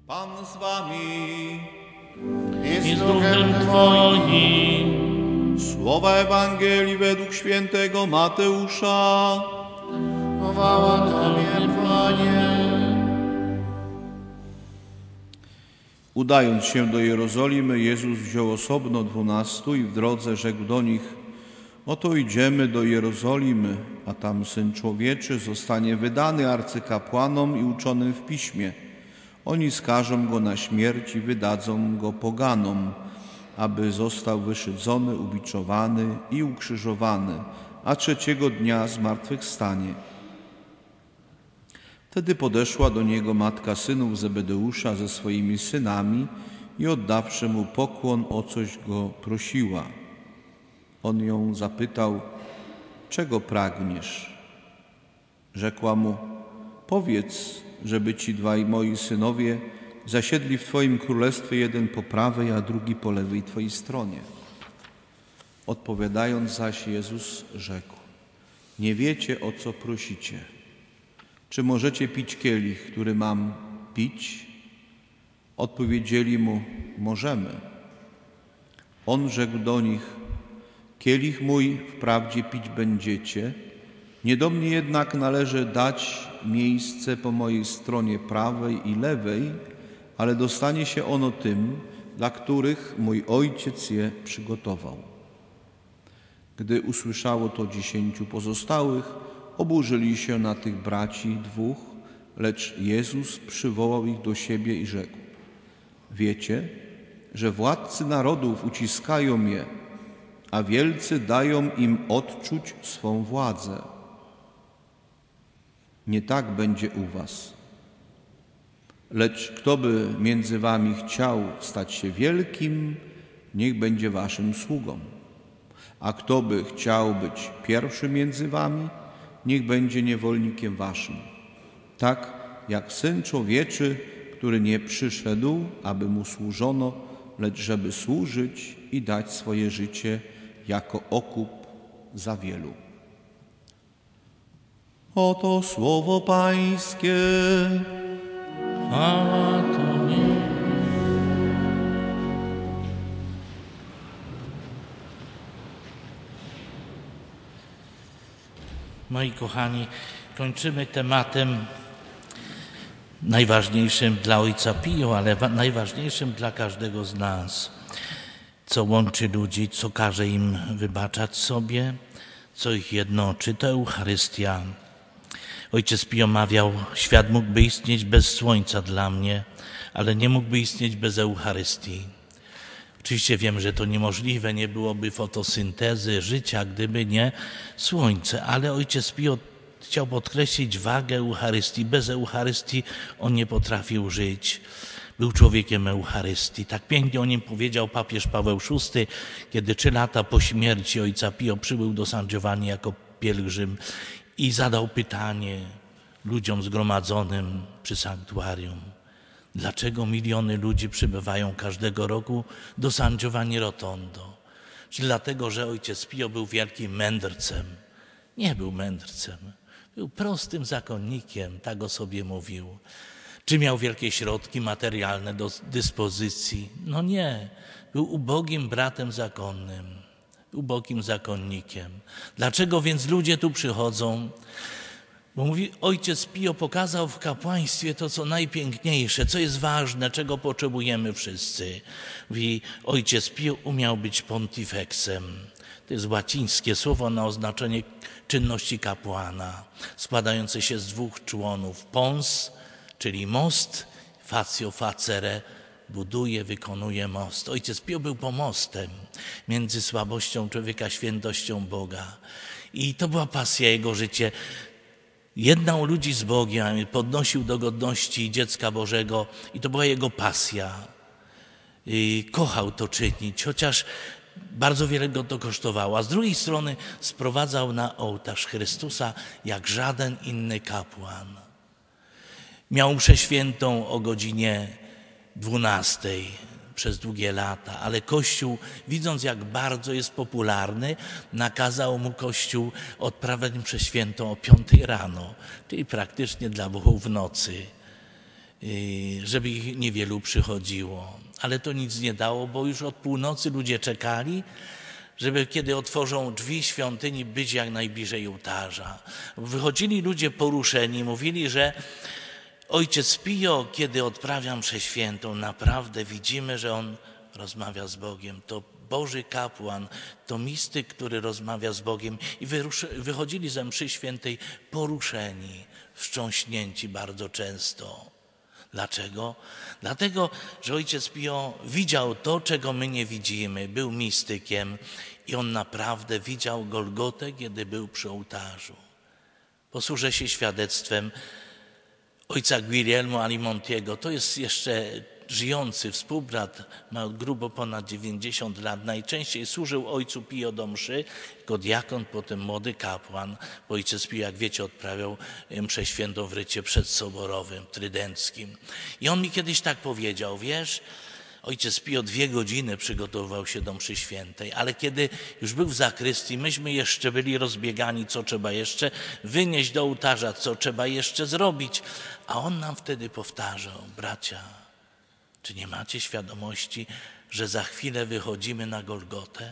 Pan z wami I z duchem Twoim. Słowa Ewangelii według świętego Mateusza. Chwała Tobie, Panie. Udając się do Jerozolimy, Jezus wziął osobno 12 i w drodze rzekł do nich: Oto idziemy do Jerozolimy, a tam Syn Człowieczy zostanie wydany arcykapłanom i uczonym w piśmie. Oni skażą Go na śmierć i wydadzą Go poganom, aby został wyszydzony, ubiczowany i ukrzyżowany, a trzeciego dnia zmartwychwstanie. Wtedy podeszła do Niego matka synów Zebedeusza ze swoimi synami i oddawszy Mu pokłon, o coś Go prosiła. On ją zapytał: czego pragniesz? Rzekła Mu: powiedz, żeby ci dwaj moi synowie zasiedli w Twoim królestwie, jeden po prawej, a drugi po lewej Twojej stronie. Odpowiadając zaś, Jezus rzekł: nie wiecie, o co prosicie. Czy możecie pić kielich, który mam pić? Odpowiedzieli Mu: możemy. On rzekł do nich: kielich mój wprawdzie pić będziecie, nie do mnie jednak należy dać miejsce po mojej stronie prawej i lewej, ale dostanie się ono tym, dla których mój Ojciec je przygotował. Gdy usłyszało to 10 pozostałych, oburzyli się na tych braci dwóch, lecz Jezus przywołał ich do siebie i rzekł: wiecie, że władcy narodów uciskają je, a wielcy dają im odczuć swą władzę. Nie tak będzie u was. Lecz kto by między wami chciał stać się wielkim, niech będzie waszym sługą. A kto by chciał być pierwszy między wami, niech będzie niewolnikiem waszym. Tak jak Syn Człowieczy, który nie przyszedł, aby Mu służono, lecz żeby służyć i dać swoje życie jako okup za wielu. Oto słowo Pańskie. Chwała Tobie. Moi kochani, kończymy tematem najważniejszym dla Ojca Pio, ale najważniejszym dla każdego z nas. Co łączy ludzi, co każe im wybaczać sobie, co ich jednoczy, to Eucharystia. Ojciec Pio mawiał: świat mógłby istnieć bez słońca dla mnie, ale nie mógłby istnieć bez Eucharystii. Oczywiście wiem, że to niemożliwe, nie byłoby fotosyntezy, życia, gdyby nie słońce, ale Ojciec Pio chciał podkreślić wagę Eucharystii. Bez Eucharystii on nie potrafił żyć. Był człowiekiem Eucharystii. Tak pięknie o nim powiedział papież Paweł VI, kiedy 3 lata po śmierci Ojca Pio przybył do San Giovanni jako pielgrzym i zadał pytanie ludziom zgromadzonym przy sanktuarium: dlaczego miliony ludzi przybywają każdego roku do San Giovanni Rotondo? Czy dlatego, że Ojciec Pio był wielkim mędrcem? Nie był mędrcem. Był prostym zakonnikiem, tak o sobie mówił. Czy miał wielkie środki materialne do dyspozycji? No nie. Był ubogim bratem zakonnym, ubogim zakonnikiem. Dlaczego więc ludzie tu przychodzą? Bo mówi, Ojciec Pio pokazał w kapłaństwie to, co najpiękniejsze, co jest ważne, czego potrzebujemy wszyscy. Mówi, Ojciec Pio umiał być pontifexem. To jest łacińskie słowo na oznaczenie czynności kapłana, składające się z 2 członów. Pons, czyli most, facio facere, buduje, wykonuje most. Ojciec Pio był pomostem między słabością człowieka, świętością Boga. I to była pasja jego życia. Jednał ludzi z Bogiem, podnosił do godności dziecka Bożego i to była jego pasja. Kochał to czynić, chociaż bardzo wiele go to kosztowało. A z drugiej strony sprowadzał na ołtarz Chrystusa jak żaden inny kapłan. Miał mszę świętą o godzinie 12 przez długie lata, ale Kościół, widząc jak bardzo jest popularny, nakazał mu Kościół odprawiać mszę świętą o 5 rano, czyli praktycznie dla Bohów w nocy. żeby ich niewielu przychodziło. Ale to nic nie dało, bo już od północy ludzie czekali, żeby kiedy otworzą drzwi świątyni, być jak najbliżej ołtarza. Wychodzili ludzie poruszeni, mówili, że Ojciec Pio, kiedy odprawia mszę świętą, naprawdę widzimy, że on rozmawia z Bogiem. To Boży kapłan, to mistyk, który rozmawia z Bogiem. I wychodzili ze mszy świętej poruszeni, wstrząśnięci bardzo często. Dlaczego? Dlatego, że Ojciec Pio widział to, czego my nie widzimy. Był mistykiem i on naprawdę widział Golgotę, kiedy był przy ołtarzu. Posłużę się świadectwem ojca Guglielmo Alimontiego. To jest jeszcze żyjący współbrat, ma grubo ponad 90 lat. Najczęściej służył ojcu Pio do mszy jako diakon, potem młody kapłan. Bo ojciec Pio, jak wiecie, odprawiał mszę świętą w rycie przedsoborowym, trydenckim. I on mi kiedyś tak powiedział, wiesz, ojciec Pio 2 godziny przygotowywał się do mszy świętej, ale kiedy już był w zakrystii, myśmy jeszcze byli rozbiegani, co trzeba jeszcze wynieść do ołtarza, co trzeba jeszcze zrobić. A on nam wtedy powtarzał, bracia, czy nie macie świadomości, że za chwilę wychodzimy na Golgotę?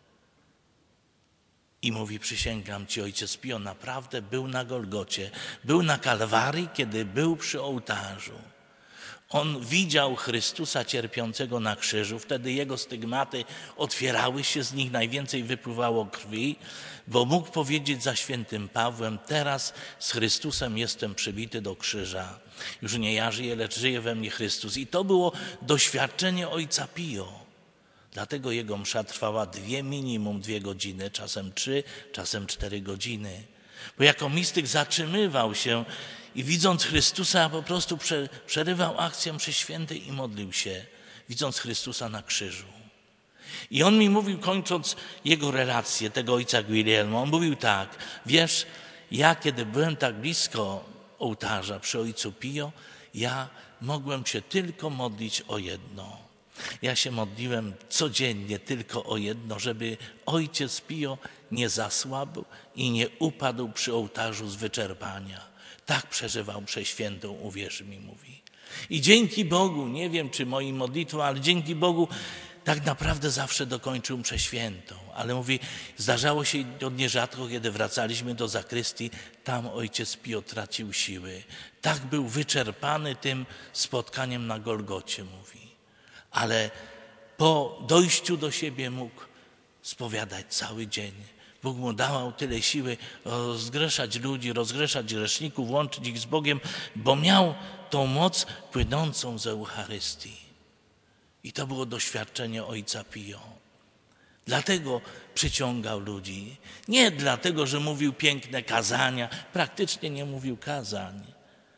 I mówi, przysięgam ci, ojciec Pio naprawdę był na Golgocie, był na Kalwarii, kiedy był przy ołtarzu. On widział Chrystusa cierpiącego na krzyżu, wtedy jego stygmaty otwierały się, z nich najwięcej wypływało krwi, bo mógł powiedzieć za świętym Pawłem, teraz z Chrystusem jestem przybity do krzyża. Już nie ja żyję, lecz żyje we mnie Chrystus. I to było doświadczenie ojca Pio. Dlatego jego msza trwała minimum 2 godziny, czasem 3, czasem 4 godziny. Bo jako mistyk zatrzymywał się i widząc Chrystusa po prostu przerywał akcję mszy świętej i modlił się, widząc Chrystusa na krzyżu. I on mi mówił, kończąc jego relację, tego ojca Guglielmo, on mówił tak, wiesz, ja kiedy byłem tak blisko ołtarza przy ojcu Pio, ja mogłem się tylko modlić o jedno. Ja się modliłem codziennie tylko o jedno, żeby ojciec Pio nie zasłabł i nie upadł przy ołtarzu z wyczerpania. Tak przeżywał mszę świętą, uwierz mi, mówi. I dzięki Bogu, nie wiem czy moim modlitwom, ale dzięki Bogu tak naprawdę zawsze dokończył mszę świętą. Ale mówi, zdarzało się nierzadko, kiedy wracaliśmy do zakrystii, tam ojciec Pio tracił siły. Tak był wyczerpany tym spotkaniem na Golgocie, mówi. Ale po dojściu do siebie mógł spowiadać cały dzień. Bóg mu dawał tyle siły rozgrzeszać ludzi, rozgrzeszać grzeszników, łączyć ich z Bogiem, bo miał tą moc płynącą z Eucharystii. I to było doświadczenie ojca Pio. Dlatego przyciągał ludzi. Nie dlatego, że mówił piękne kazania, praktycznie nie mówił kazań.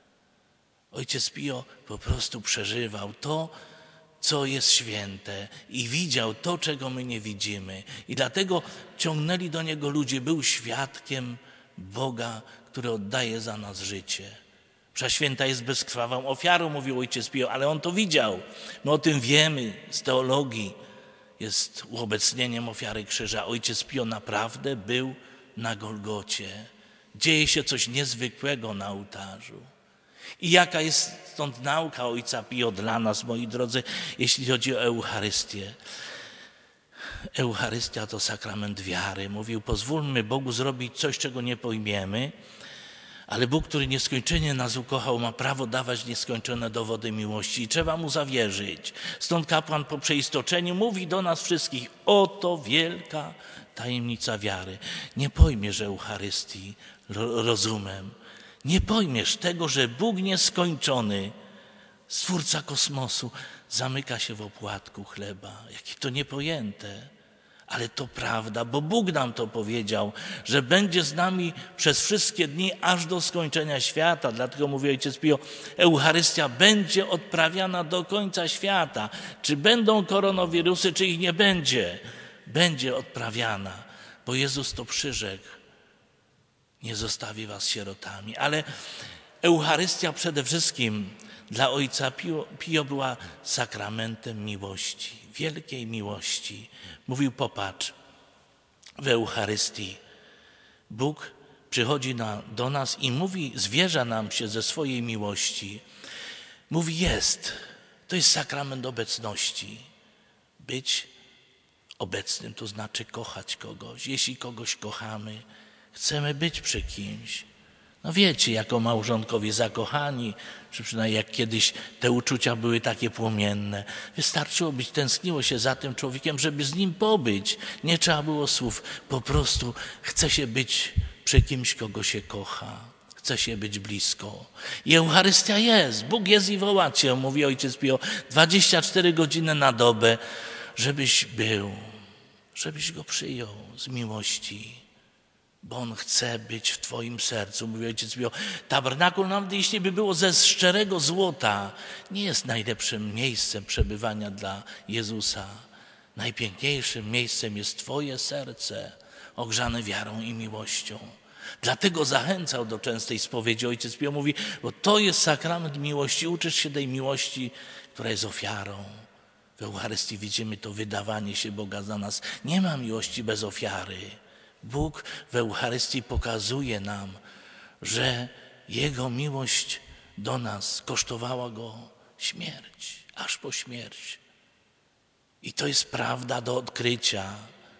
Ojciec Pio po prostu przeżywał to, co jest święte i widział to, czego my nie widzimy. I dlatego ciągnęli do niego ludzie. Był świadkiem Boga, który oddaje za nas życie. Msza święta jest bezkrwawą ofiarą, mówił ojciec Pio, ale on to widział. My o tym wiemy z teologii. Jest uobecnieniem ofiary krzyża. Ojciec Pio naprawdę był na Golgocie. Dzieje się coś niezwykłego na ołtarzu. I jaka jest stąd nauka ojca Pio dla nas, moi drodzy, jeśli chodzi o Eucharystię. Eucharystia to sakrament wiary. Mówił, pozwólmy Bogu zrobić coś, czego nie pojmiemy, ale Bóg, który nieskończenie nas ukochał, ma prawo dawać nieskończone dowody miłości i trzeba Mu zawierzyć. Stąd kapłan po przeistoczeniu mówi do nas wszystkich, oto wielka tajemnica wiary. Nie pojmiesz Eucharystii rozumem. Nie pojmiesz tego, że Bóg nieskończony, Stwórca kosmosu, zamyka się w opłatku chleba. Jakie to niepojęte. Ale to prawda, bo Bóg nam to powiedział, że będzie z nami przez wszystkie dni, aż do skończenia świata. Dlatego mówi ojciec Pio, Eucharystia będzie odprawiana do końca świata. Czy będą koronawirusy, czy ich nie będzie? Będzie odprawiana, bo Jezus to przyrzekł. Nie zostawi was sierotami. Ale Eucharystia przede wszystkim dla ojca Pio była sakramentem miłości, wielkiej miłości. Mówił, popatrz, w Eucharystii Bóg przychodzi do nas i mówi, zwierza nam się ze swojej miłości. Mówi jest. To jest sakrament obecności. Być obecnym to znaczy kochać kogoś. Jeśli kogoś kochamy, chcemy być przy kimś. No wiecie, jako małżonkowie zakochani, czy przynajmniej jak kiedyś te uczucia były takie płomienne. Wystarczyło być, tęskniło się za tym człowiekiem, żeby z nim pobyć. Nie trzeba było słów. Po prostu chce się być przy kimś, kogo się kocha. Chce się być blisko. I Eucharystia jest. Bóg jest i woła cię, mówi Ojciec Pio, 24 godziny na dobę, żebyś był, żebyś Go przyjął z miłości. Bo On chce być w twoim sercu. Mówi Ojciec Pio, tabernakul, nawet jeśli by było ze szczerego złota, nie jest najlepszym miejscem przebywania dla Jezusa. Najpiękniejszym miejscem jest twoje serce, ogrzane wiarą i miłością. Dlatego zachęcał do częstej spowiedzi. Ojciec Pio mówi, bo to jest sakrament miłości. Uczysz się tej miłości, która jest ofiarą. W Eucharystii widzimy to wydawanie się Boga za nas. Nie ma miłości bez ofiary. Bóg w Eucharystii pokazuje nam, że Jego miłość do nas kosztowała Go śmierć, aż po śmierć. I to jest prawda do odkrycia.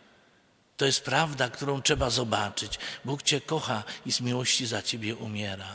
To jest prawda, którą trzeba zobaczyć. Bóg cię kocha i z miłości za ciebie umiera.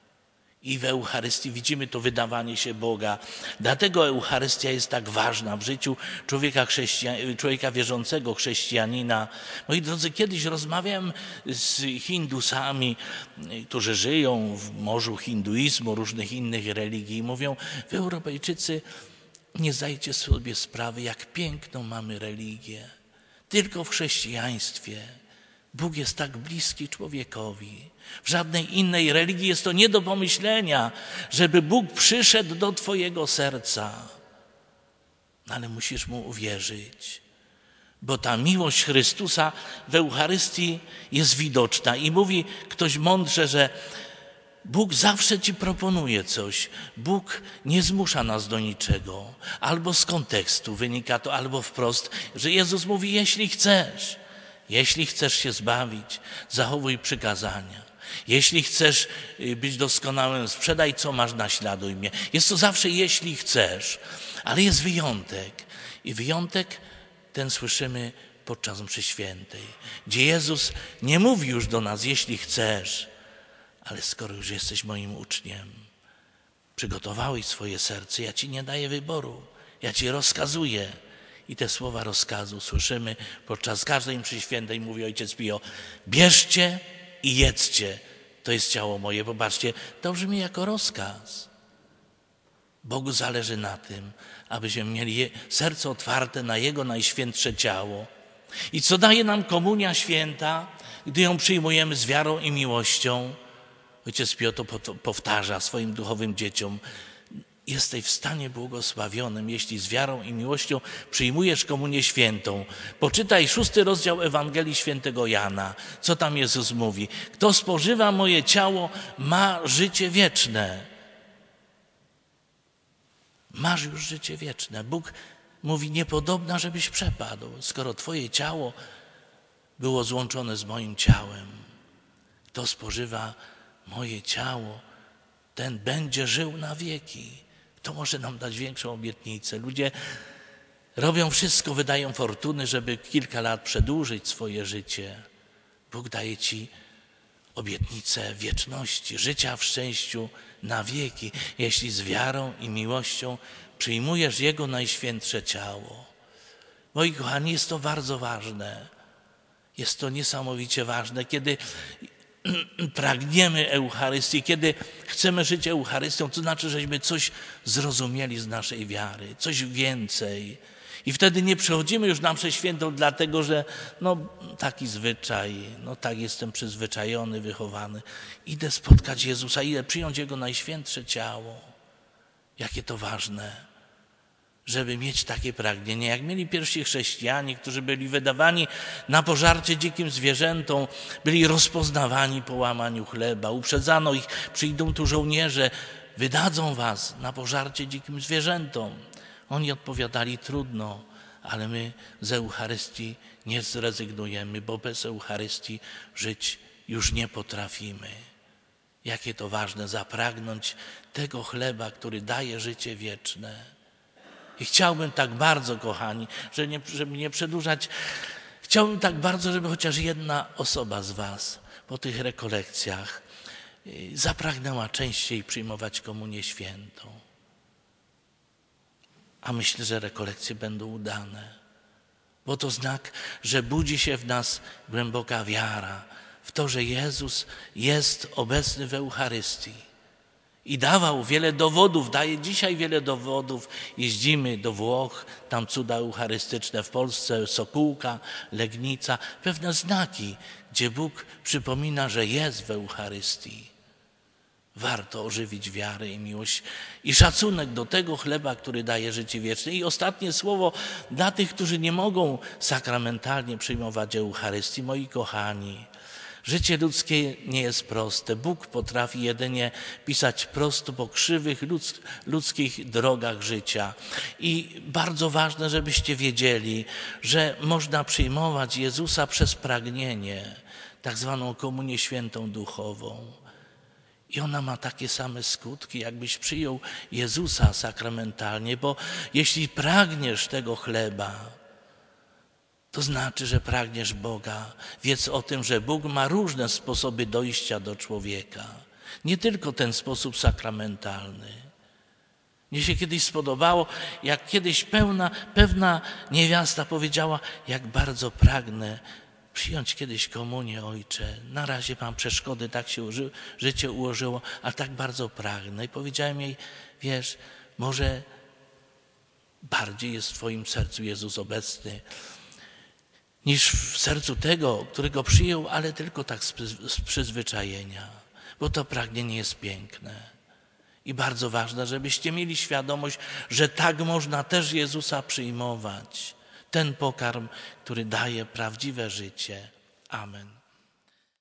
I w Eucharystii widzimy to wydawanie się Boga. Dlatego Eucharystia jest tak ważna w życiu człowieka wierzącego, chrześcijanina. Moi drodzy, kiedyś rozmawiałem z Hindusami, którzy żyją w morzu hinduizmu, różnych innych religii i mówią, wy Europejczycy nie zdajecie sobie sprawy, jak piękną mamy religię. Tylko w chrześcijaństwie Bóg jest tak bliski człowiekowi. W żadnej innej religii jest to nie do pomyślenia, żeby Bóg przyszedł do twojego serca. Ale musisz Mu uwierzyć, bo ta miłość Chrystusa w Eucharystii jest widoczna. I mówi ktoś mądrze, że Bóg zawsze ci proponuje coś. Bóg nie zmusza nas do niczego. Albo z kontekstu wynika to, albo wprost, że Jezus mówi, jeśli chcesz się zbawić, zachowuj przykazania. Jeśli chcesz być doskonałym, sprzedaj co masz, naśladuj mnie. Jest to zawsze jeśli chcesz, ale jest wyjątek. I wyjątek ten słyszymy podczas mszy świętej, gdzie Jezus nie mówi już do nas, jeśli chcesz, ale skoro już jesteś moim uczniem, przygotowałeś swoje serce, ja ci nie daję wyboru, ja ci rozkazuję. I te słowa rozkazu słyszymy podczas każdej mszy świętej, mówi Ojciec Pio, bierzcie i jedzcie, to jest ciało moje. Popatrzcie, to brzmi jako rozkaz. Bogu zależy na tym, abyśmy mieli serce otwarte na Jego najświętsze ciało. I co daje nam komunia święta, gdy ją przyjmujemy z wiarą i miłością? Ojciec Pio to powtarza swoim duchowym dzieciom. Jesteś w stanie błogosławionym, jeśli z wiarą i miłością przyjmujesz komunię świętą. Poczytaj 6 rozdział Ewangelii Świętego Jana. Co tam Jezus mówi? Kto spożywa moje ciało, ma życie wieczne. Masz już życie wieczne. Bóg mówi, niepodobna, żebyś przepadł, skoro twoje ciało było złączone z moim ciałem. Kto spożywa moje ciało, ten będzie żył na wieki. Kto może nam dać większą obietnicę? Ludzie robią wszystko, wydają fortuny, żeby kilka lat przedłużyć swoje życie. Bóg daje ci obietnicę wieczności, życia w szczęściu na wieki, jeśli z wiarą i miłością przyjmujesz Jego najświętsze ciało. Moi kochani, jest to bardzo ważne. Jest to niesamowicie ważne, kiedy pragniemy Eucharystii, kiedy chcemy żyć Eucharystią, to znaczy, żeśmy coś zrozumieli z naszej wiary, coś więcej. I wtedy nie przychodzimy już na mszę świętą dlatego, że taki zwyczaj, tak jestem przyzwyczajony, wychowany. Idę spotkać Jezusa, idę przyjąć Jego najświętsze ciało. Jakie to ważne, żeby mieć takie pragnienie, jak mieli pierwsi chrześcijanie, którzy byli wydawani na pożarcie dzikim zwierzętom, byli rozpoznawani po łamaniu chleba. Uprzedzano ich, przyjdą tu żołnierze, wydadzą was na pożarcie dzikim zwierzętom. Oni odpowiadali, trudno, ale my z Eucharystii nie zrezygnujemy, bo bez Eucharystii żyć już nie potrafimy. Jakie to ważne zapragnąć tego chleba, który daje życie wieczne. I chciałbym tak bardzo, kochani, żeby nie przedłużać, chciałbym tak bardzo, żeby chociaż jedna osoba z was po tych rekolekcjach zapragnęła częściej przyjmować komunię świętą. A myślę, że rekolekcje będą udane, bo to znak, że budzi się w nas głęboka wiara w to, że Jezus jest obecny w Eucharystii. I dawał wiele dowodów, daje dzisiaj wiele dowodów. Jeździmy do Włoch, tam cuda eucharystyczne, w Polsce Sokółka, Legnica, pewne znaki, gdzie Bóg przypomina, że jest w Eucharystii. Warto ożywić wiarę i miłość i szacunek do tego chleba, który daje życie wieczne. I ostatnie słowo dla tych, którzy nie mogą sakramentalnie przyjmować Eucharystii. Moi kochani, życie ludzkie nie jest proste. Bóg potrafi jedynie pisać prosto po krzywych ludzkich drogach życia. I bardzo ważne, żebyście wiedzieli, że można przyjmować Jezusa przez pragnienie, tak zwaną komunię świętą duchową. I ona ma takie same skutki, jakbyś przyjął Jezusa sakramentalnie, bo jeśli pragniesz tego chleba, to znaczy, że pragniesz Boga. Wiedz o tym, że Bóg ma różne sposoby dojścia do człowieka. Nie tylko ten sposób sakramentalny. Mnie się kiedyś spodobało, jak kiedyś pewna niewiasta powiedziała, jak bardzo pragnę przyjąć kiedyś komunię, Ojcze. Na razie mam przeszkody, tak się życie ułożyło, a tak bardzo pragnę. I powiedziałem jej, wiesz, może bardziej jest w twoim sercu Jezus obecny niż w sercu tego, którego przyjął, ale tylko tak z przyzwyczajenia, bo to pragnienie jest piękne. I bardzo ważne, żebyście mieli świadomość, że tak można też Jezusa przyjmować. Ten pokarm, który daje prawdziwe życie. Amen.